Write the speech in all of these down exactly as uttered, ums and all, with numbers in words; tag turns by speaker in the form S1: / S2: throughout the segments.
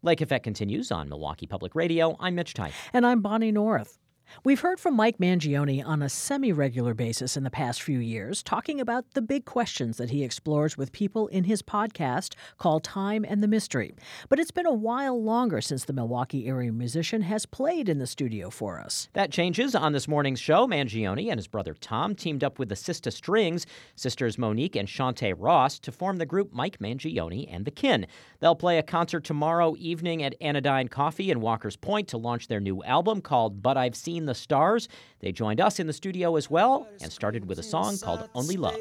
S1: Lake Effect continues on Milwaukee Public Radio. I'm Mitch Tyke.
S2: And I'm Bonnie North. We've heard from Mike Mangione on a semi-regular basis in the past few years, talking about the big questions that he explores with people in his podcast called Time and the Mystery. But it's been a while longer since the Milwaukee area musician has played in the studio for us.
S1: That changes on this morning's show. Mangione and his brother Tom teamed up with the Sista Strings, sisters Monique and Shantae Ross, to form the group Mike Mangione and the Kin. They'll play a concert tomorrow evening at Anodyne Coffee in Walker's Point to launch their new album called But I've Seen the Stars. They joined us in the studio as well and started with a song called Only Love.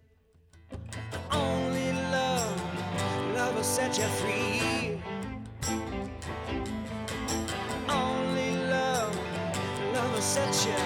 S3: Only love, love will set you free. Only love, love will set you.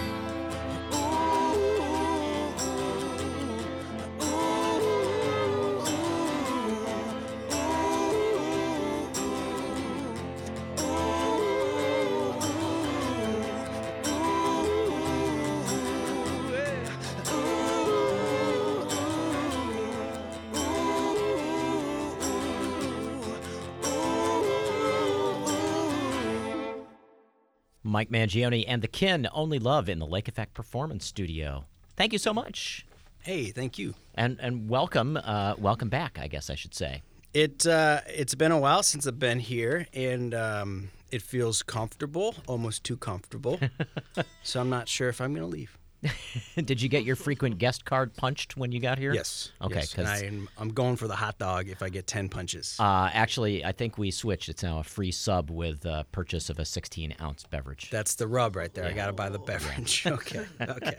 S1: Mike Mangione and the Kin, Only Love in the Lake Effect Performance Studio. Thank you so much.
S4: Hey, thank you.
S1: And and welcome, uh, welcome back, I guess I should say.
S4: It, uh, it's been a while since I've been here, and um, it feels comfortable, almost too comfortable. So I'm not sure if I'm going to leave.
S1: Did you get your frequent guest card punched when you got here?
S4: Yes.
S1: Okay.
S4: Yes. And I'm, I'm going for the hot dog if I get ten punches.
S1: Uh, actually, I think we switched. It's now a free sub with uh, purchase of a sixteen-ounce beverage.
S4: That's the rub right there.
S1: Yeah.
S4: I got to buy the beverage. Okay. Okay.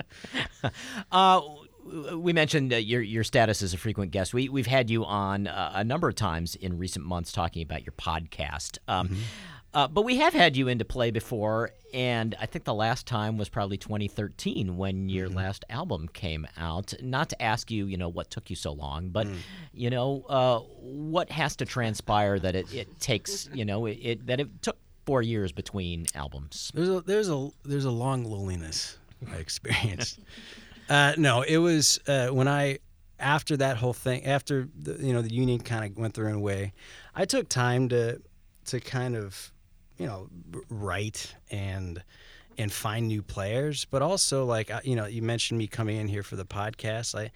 S1: uh, we mentioned uh, your your status as a frequent guest. We, we've had you on uh, a number of times in recent months talking about your podcast. Um, mm-hmm. Uh, but we have had you into play before, and I think the last time was probably twenty thirteen when your mm-hmm. last album came out. Not to ask you, you know, what took you so long, but, mm. you know, uh, what has to transpire that it, it takes, you know, it, it that it took four years between albums?
S4: There's a there's a there's a long loneliness I experienced. uh, no, it was uh, when I after that whole thing, after the, you know the union kind of went their own way, I took time to to kind of. you know, write and and find new players, but also like you know, you mentioned me coming in here for the podcast. I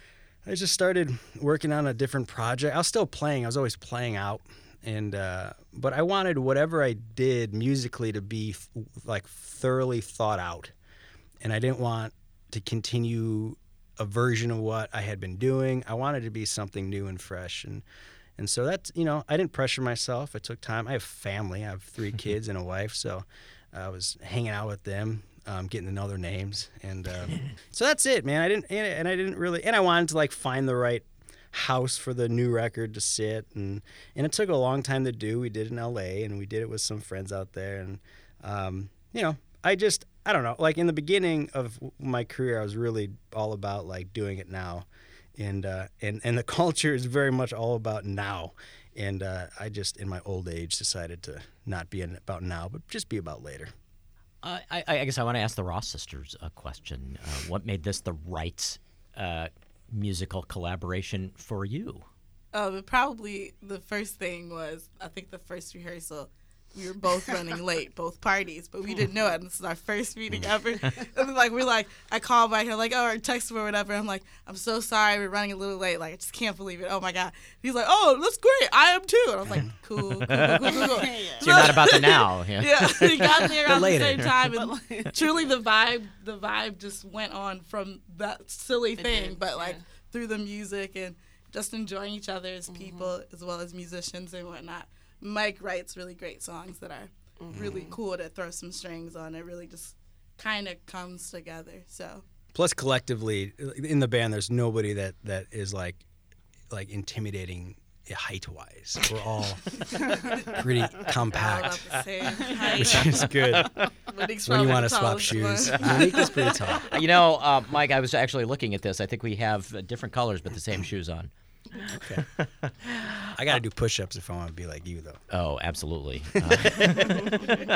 S4: I just started working on a different project. I was still playing. I was always playing out, and uh, but I wanted whatever I did musically to be like thoroughly thought out, and I didn't want to continue a version of what I had been doing. I wanted to be something new and fresh, and. And so that's, you know, I didn't pressure myself. It took time. I have family. I have three kids and a wife. So I was hanging out with them, um, getting to know their names. And um, so that's it, man. I didn't, and I didn't really, and I wanted to like find the right house for the new record to sit. And, and it took a long time to do. We did it in L A and we did it with some friends out there. And, um, you know, I just, I don't know, like in the beginning of my career, I was really all about like doing it now. And uh, and and the culture is very much all about now, and uh, I just in my old age decided to not be about now, but just be about later.
S1: Uh, I, I guess I want to ask the Ross sisters a question. Uh, what made this the right uh, musical collaboration for you?
S5: Uh, probably the first thing was I think the first rehearsal. We were both running late, both parties, but we didn't know it. And this is our first meeting ever. And like we're like, I called back here, like, oh, or text him or whatever. I'm like, I'm so sorry, we're running a little late. Like, I just can't believe it. Oh my god. He's like, oh, that's great. I am too. And I was like, cool, cool, cool, cool, cool. cool.
S1: So you're not about the now. Yeah.
S5: Yeah. He got there around
S4: the
S5: the same time, and truly the vibe, the vibe just went on from that silly thing, but like yeah. through the music and just enjoying each other as people mm-hmm. as well as musicians and whatnot. Mike writes really great songs that are mm-hmm. really cool to throw some strings on. It really just kind of comes together. So
S4: plus collectively in the band, there's nobody that, that is like like intimidating height wise. We're all pretty compact,
S5: all about the same height.
S4: Which is good. When you want to swap shoes, Monique is pretty tall.
S1: You know, uh, Mike, I was actually looking at this. I think we have uh, different colors but the same shoes on.
S4: Okay. I got to do push-ups if I want to be like you, though.
S1: Oh, absolutely. Uh,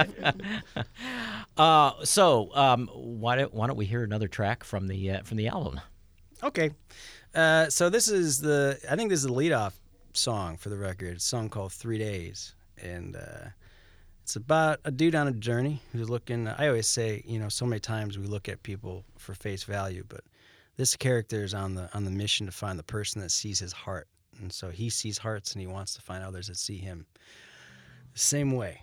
S1: uh, so, um, why don't why don't we hear another track from the uh, from the album?
S4: Okay. Uh, so this is the I think this is the lead-off song for the record. It's a song called Three Days. And uh, it's about a dude on a journey who's looking. I always say, you know, so many times we look at people for face value, but this character is on the on the mission to find the person that sees his heart. And so he sees hearts and he wants to find others that see him the same way.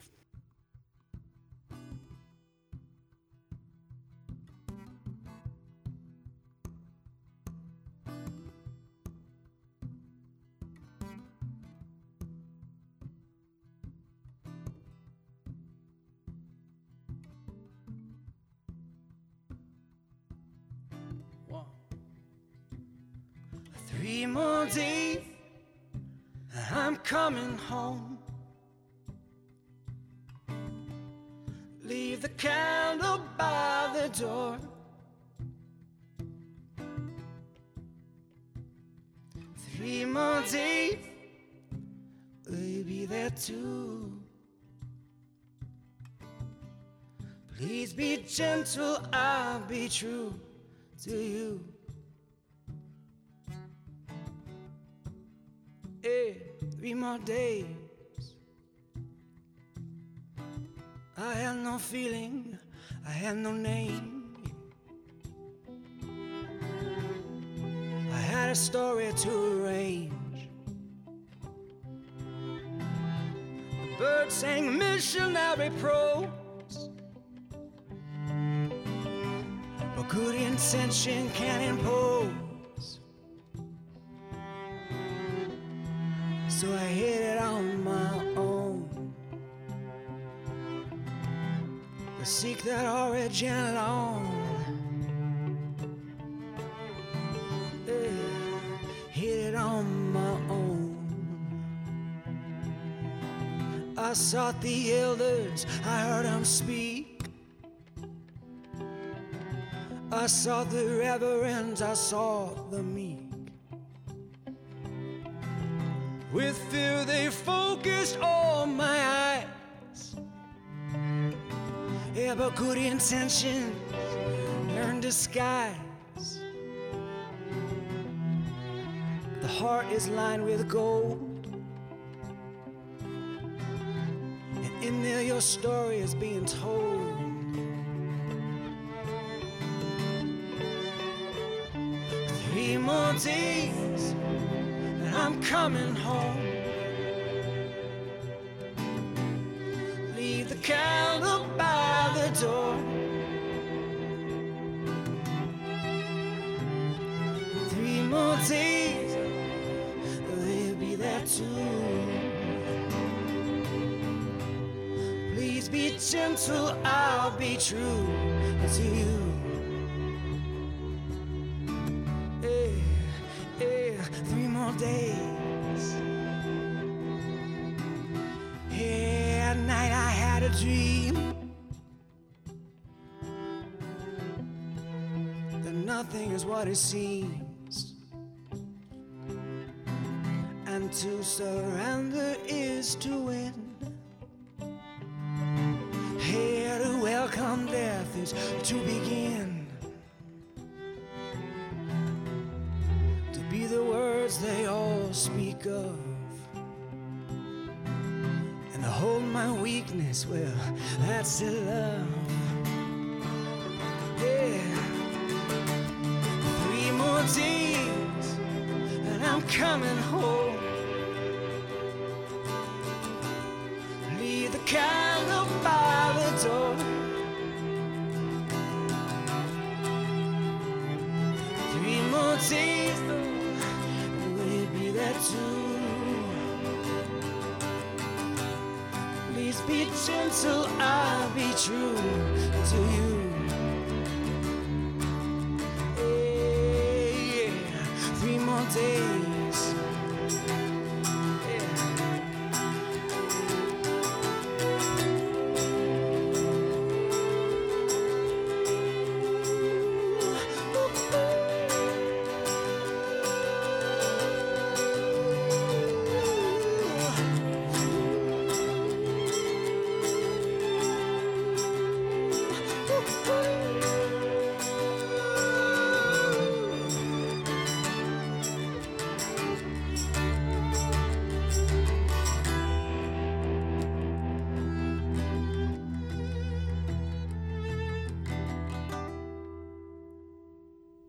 S4: Three more days, and I'm coming home. Leave the candle by the door. Three more days, will you be there too? Please be gentle, I'll be true to you. Hey, three more days. I had no feeling, I had no name. I had a story to arrange. The bird sang missionary prose, but good intention can impose. So I hit it on my own to seek that origin alone. Yeah, hit it on my own. I sought the elders, I heard them speak. I saw the reverends, I saw the meek. With fear they focused on my eyes. Yeah, but good intentions learn disguise. The heart is lined with gold, and in there your story is being told. Three more days, I'm coming home. Leave the candle by the door. Three more days, they'll be there too. Please be gentle, I'll be true to you. Hey, hey, three more days. Yeah, at night I had a dream that nothing is what it seems, and to surrender is to win. Here to welcome death is to begin. To be the words they all speak of, and to hold my weakness, well, that's the love. Yeah. Three more days, and I'm coming home. Leave the candle by the door. Three more days, we'll be there too. Please be gentle, I'll be true to you. Hey, yeah. Three more days.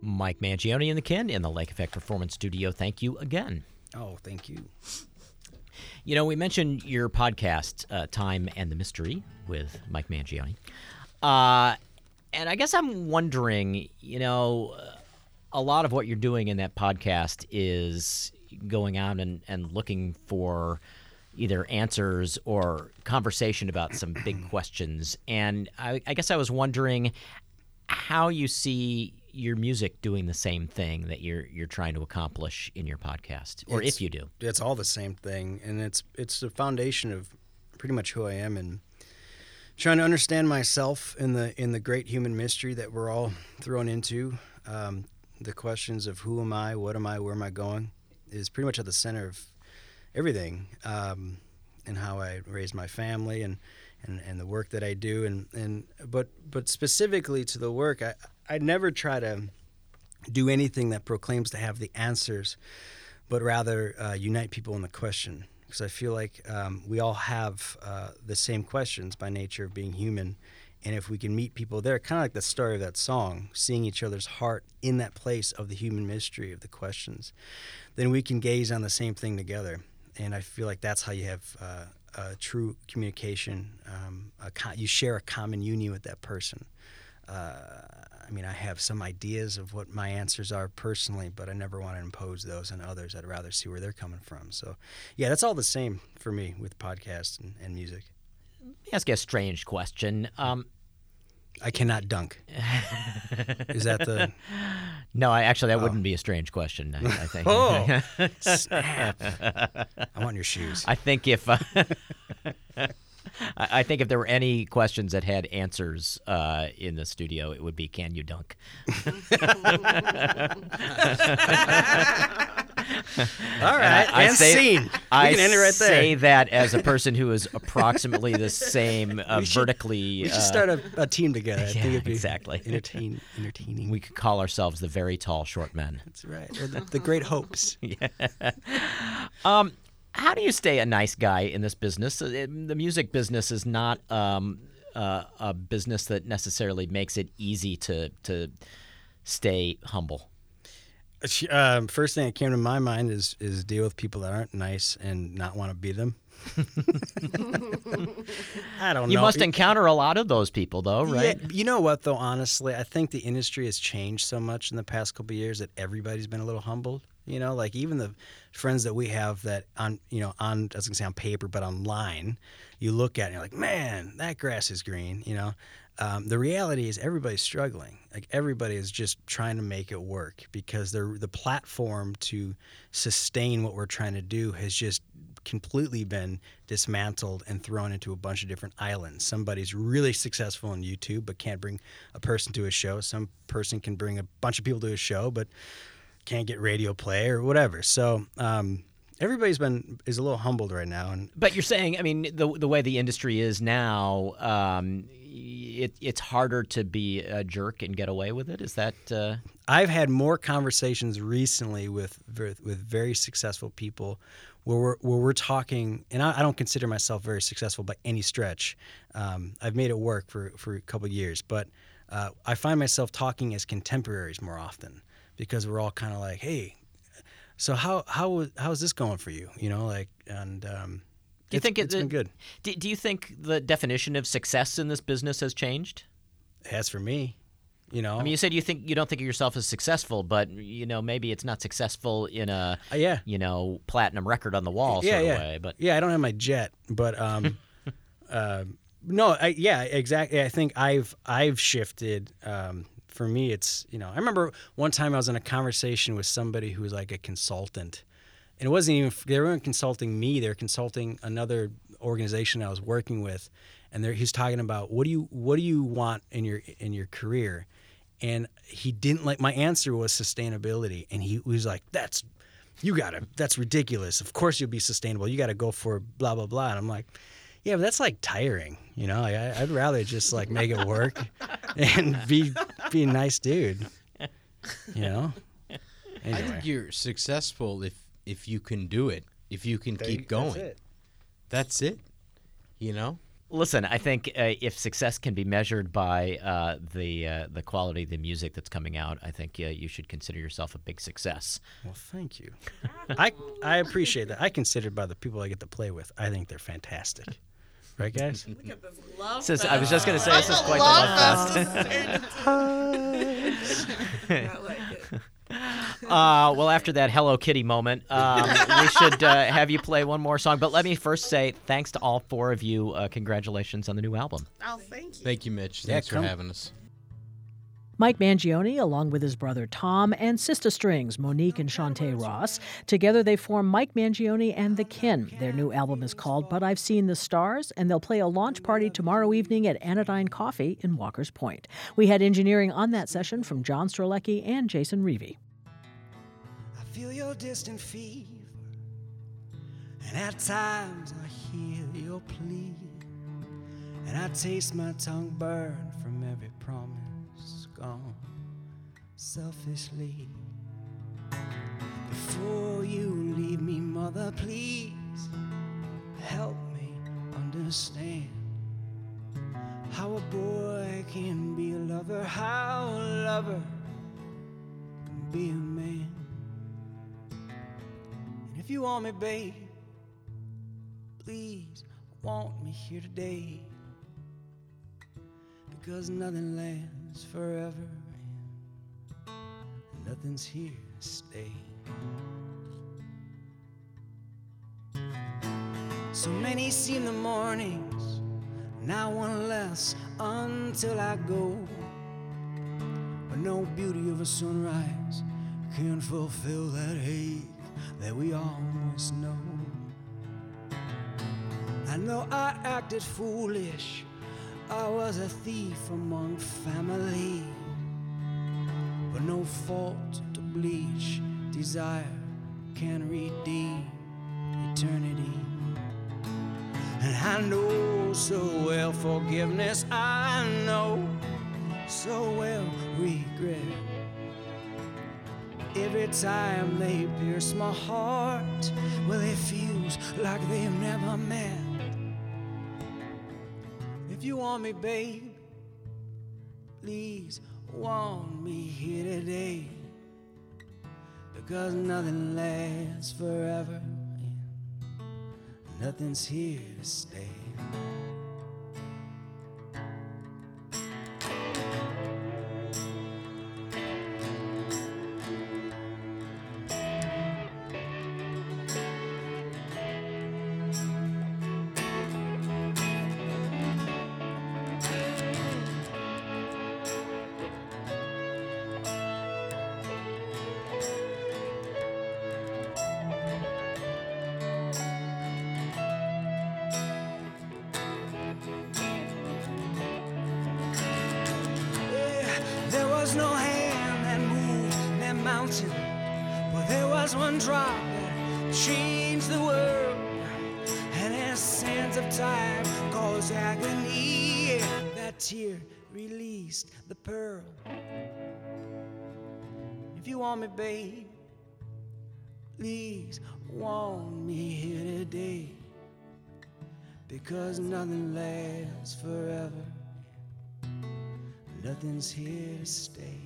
S1: Mike Mangione and the Kin in the Lake Effect Performance Studio. Thank you again.
S4: Oh, thank you.
S1: You know, we mentioned your podcast, uh, Time and the Mystery, with Mike Mangione. Uh, and I guess I'm wondering, you know, a lot of what you're doing in that podcast is going out and, and looking for either answers or conversation about some big questions. And I, I guess I was wondering how you see your music doing the same thing that you're you're trying to accomplish in your podcast, or
S4: It's-
S1: if you do.
S4: It's all the same thing, and it's it's the foundation of pretty much who I am, and trying to understand myself in the in the great human mystery that we're all thrown into. Um, the questions of who am I, what am I, where am I going, is pretty much at the center of everything, um, and how I raise my family and, and, and the work that I do, and, and but but specifically to the work, I I never try to do anything that proclaims to have the answers, but rather uh, unite people in the question. Because I feel like um, we all have uh, the same questions by nature of being human. And if we can meet people there, kind of like the story of that song, seeing each other's heart in that place of the human mystery of the questions, then we can gaze on the same thing together. And I feel like that's how you have uh, a true communication. Um, a co- you share a common union with that person. Uh, I mean, I have some ideas of what my answers are personally, but I never want to impose those on others. I'd rather see where they're coming from. So, yeah, that's all the same for me with podcasts and, and music.
S1: Let me ask you a strange question. Um,
S4: I cannot dunk. Is that the...
S1: no, I actually that wouldn't be a strange question. I, I think.
S4: Oh, snap. I want your shoes.
S1: I think if uh, I I think if there were any questions that had answers uh, in the studio, it would be, "Can you dunk?"
S4: All right,
S1: I
S4: and
S1: say,
S4: scene. We
S1: I
S4: can end it right there.
S1: say that as a person who is approximately the same uh,
S4: We should-
S1: vertically.
S4: We should
S1: uh,
S4: start a, a team together. I
S1: yeah,
S4: think it'd be
S1: exactly.
S4: entertain, entertaining.
S1: we could call ourselves the very tall, short men.
S4: That's right. Or the, the Great Hopes.
S1: Um, how do you stay a nice guy in this business? Uh, it- The music business is not um, uh, a business that necessarily makes it easy to to stay humble.
S4: Um, first thing that came to my mind is is deal with people that aren't nice and not want to be them. I don't
S1: You
S4: know.
S1: must encounter a lot of those people, though, right?
S4: Yeah, you know what, though, honestly, I think the industry has changed so much in the past couple of years that everybody's been a little humbled. You know, like even the friends that we have that on, you know, on, I was going to say on paper, but online, you look at it and you're like, man, that grass is green, you know. Um, the reality is everybody's struggling. Like everybody is just trying to make it work because they're, the platform to sustain what we're trying to do has just completely been dismantled and thrown into a bunch of different islands. Somebody's really successful on YouTube but can't bring a person to a show. Some person can bring a bunch of people to a show but can't get radio play or whatever. So um, everybody's been is a little humbled right now. And
S1: But you're saying, I mean, the the way the industry is now, um, it, it's harder to be a jerk and get away with it. Is that? Uh...
S4: I've had more conversations recently with with, with very successful people where we're, where we're talking, and I, I don't consider myself very successful by any stretch. Um, I've made it work for, for a couple of years, but uh, I find myself talking as contemporaries more often because we're all kind of like, hey, so how how how is this going for you? You know, like, and um,
S1: Do you
S4: it's,
S1: think it,
S4: it's been good?
S1: Do, do you think the definition of success in this business has changed?
S4: It has for me. You know,
S1: I mean, you said you think you don't think of yourself as successful, but you know, maybe it's not successful in a
S4: Uh, yeah.
S1: you know platinum record on the wall
S4: yeah,
S1: sort of
S4: yeah.
S1: way. But
S4: yeah, I don't have my jet, but um, uh, no, I, yeah, exactly. I think I've I've shifted. Um, for me, it's you know, I remember one time I was in a conversation with somebody who was like a consultant, and it wasn't even they weren't consulting me; they were consulting another organization I was working with, and he's talking about what do you what do you want in your in your career. And he didn't like my answer was sustainability, and he was like, "That's you gotta. That's ridiculous. Of course you'll be sustainable. You gotta go for blah blah blah." And I'm like, "Yeah, but that's like tiring, you know. Like, I, I'd rather just like make it work and be be a nice dude, you know."
S6: I
S4: Anyway,
S6: think you're successful if if you can do it, if you can keep going.
S4: That's it.
S6: That's it. You know.
S1: Listen, I think uh, if success can be measured by uh, the uh, the quality of the music that's coming out, I think uh, you should consider yourself a big success.
S4: Well, thank you. I I appreciate that. I consider by the people I get to play with, I think they're fantastic. Right, guys?
S5: Look at this love
S1: This is-
S5: fest.
S1: I was just going to say, this is
S5: Like
S1: quite
S5: a
S1: the
S5: love
S1: love
S5: fest. This is turned into- I like it.
S1: Uh, well, after that Hello Kitty moment, um, we should uh, have you play one more song. But let me first say thanks to all four of you. Uh, congratulations on the new album.
S5: Oh, thank you.
S6: Thank you, Mitch.
S4: Yeah,
S6: Thanks for
S4: come-
S6: having us.
S2: Mike Mangione, along with his brother Tom, and Sister Strings, Monique and Shantae Ross. Together they form Mike Mangione and the Kin. Their new album is called But I've Seen the Stars, and they'll play a launch party tomorrow evening at Anodyne Coffee in Walker's Point. We had engineering on that session from John Strzelecki and Jason Reevy.
S3: I feel your distant fever, and at times I hear your plea, and I taste my tongue burn from every promise gone selfishly. Before you leave me, mother, please help me understand how a boy can be a lover, how a lover can be a man. And if you want me, babe, please want me here today, because nothing lasts forever and nothing's here to stay. So many seem the mornings, now one less until I go, but no beauty of a sunrise can fulfill that ache that we all must know. I know I acted foolish, I was a thief among family, but no fault to bleach desire can redeem eternity. And I know so well forgiveness, I know so well regret. Every time they pierce my heart, well, it feels like they've never met. If you want me, babe, please want me here today, because nothing lasts forever and nothing's here to stay. There was no hand that moved that mountain, but there was one drop that changed the world, and as sands of time caused agony, that tear released the pearl. If you want me, babe, please want me here today, because nothing lasts forever, nothing's here to stay.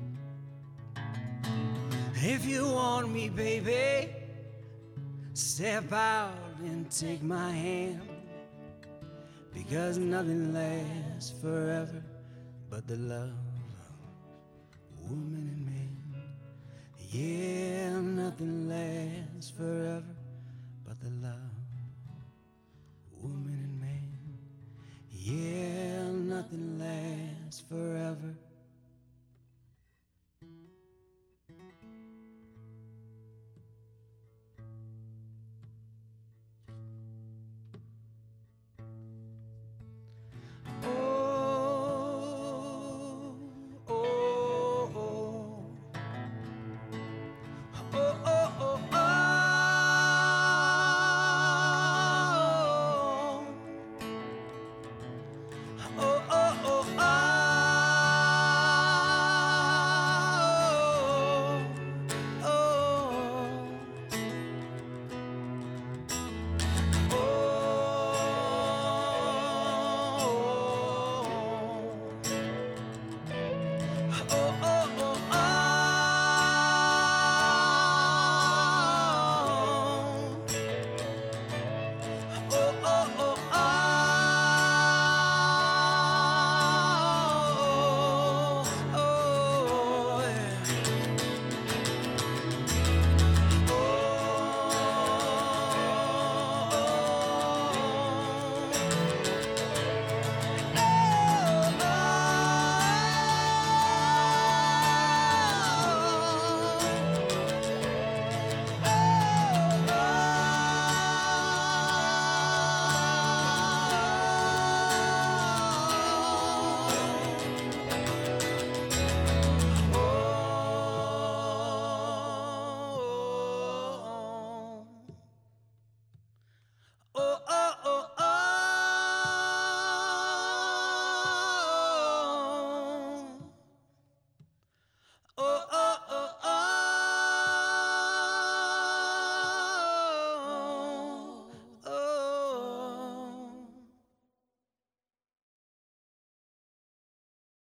S3: If you want me, baby, step out and take my hand, because nothing lasts forever but the love of woman and man. Yeah, nothing lasts forever but the love of woman and man. Yeah, nothing lasts forever